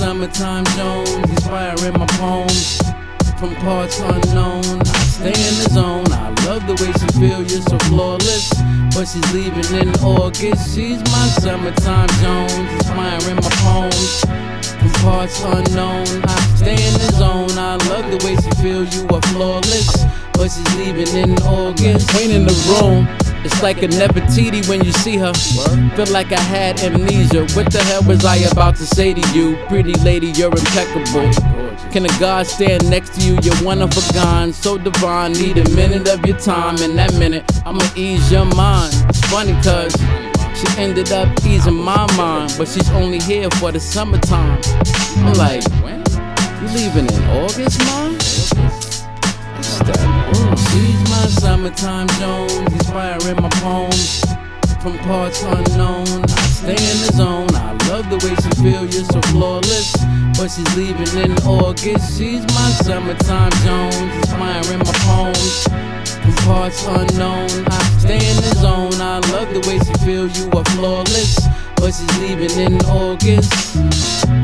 summertime Jones, inspiring my poems from parts unknown. I stay in the zone. I love the way she feel, you're so flawless. But she's leaving in August. She's my summertime Jones, inspiring my poems from parts unknown. I stay in the zone. I love the way she feel, you are flawless. But she's leaving in August. Queen in the room, it's like a Nefertiti when you see her. Feel like I had amnesia. What the hell was I about to say to you? Pretty lady, you're impeccable. Can a God stand next to you? You're one of a kind, so divine. Need a minute of your time. In that minute, I'ma ease your mind. It's funny cause she ended up easing my mind, but she's only here for the summertime. I'm like, you leaving in August, man? She's my summertime Jones, inspiring my poems from parts unknown. I stay in the zone. I love the way she feel, you're so flawless. But she's leaving in August. She's my summertime Jones, inspiring my poems from parts unknown. I stay in the zone. I love the way she feel, you are flawless. But she's leaving in August.